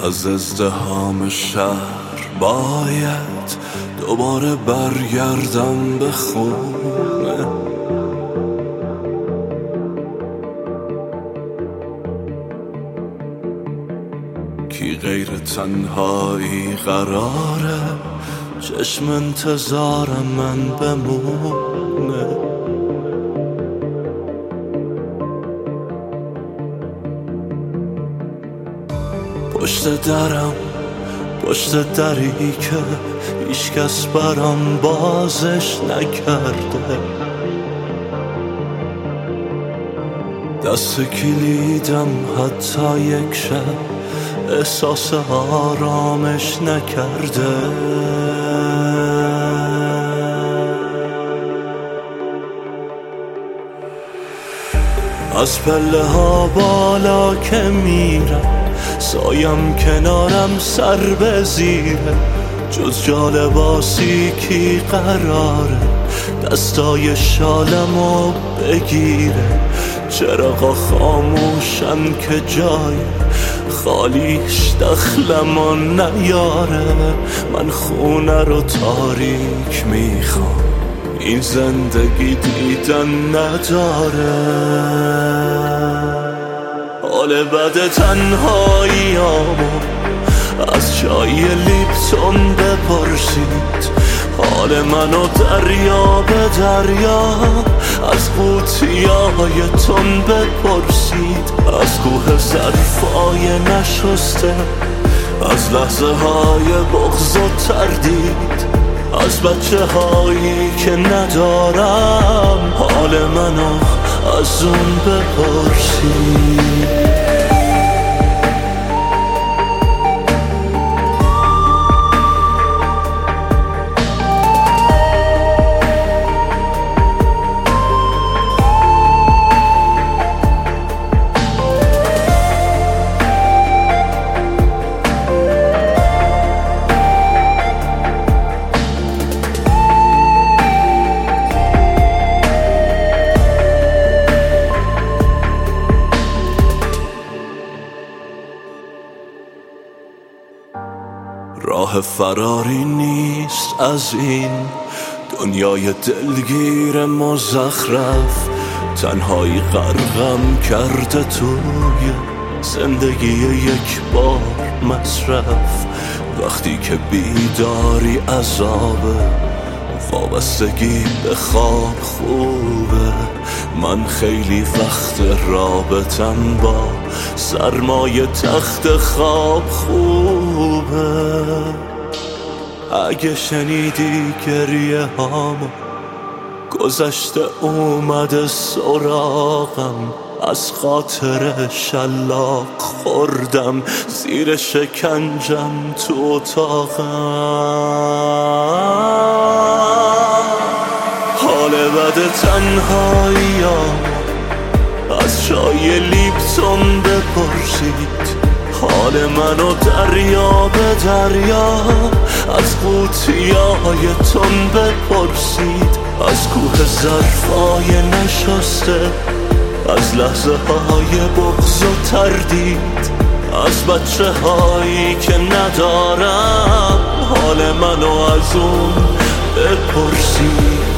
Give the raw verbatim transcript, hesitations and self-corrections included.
از ازدحام شهر باید دوباره برگردم به خونه. کی غیر تنهایی قراره چشم انتظارم من بمونه. پشت درم، پشت دری که هیچکس برام بازش نکرده، دست کلیدم حتی یک شب احساس آرامش نکرده. از پله ها بالا که میرم سایم کنارم سر به زیره، جز جا لباسی کی قراره دستای شالمو بگیره. چراغا خاموشن که جای خالیش دخلمو نیاره. من خونه رو تاریک میخوام، این زندگی دیدن نداره. حال بد تنهاییامو از چای لیپتون بپرسید، حال منو دریا به دریا از قوطیایتون بپرسید. از کوه ظرفای نشسته، از لحظه های بغض و تردید، از بچه هایی که ندارم حال منو از اون بپرسید. راه فراری نیست از این دنیای دلگیر مزخرف، تنهایی غرقم کرده توی زندگی یک بار مصرف. وقتی که بیداری عذابه، وابستگی به خواب خوبه. من خیلی وقت رابطم با سرمایه تخت خواب خوبه. اگه شنیدی گریه هامو گذشته اومده سراغم، از خاطر شلاق خوردم زیر شکنجم تو اتاقم. حال بد تنهاییام از چای لیپتون بپرسید، حال منو دریا به دریا از قوطیایتون بپرسید. از کوه ظرفای نشسته، از لحظه های بغض و تردید، از بچه هایی که ندارم حال منو از اون بپرسید.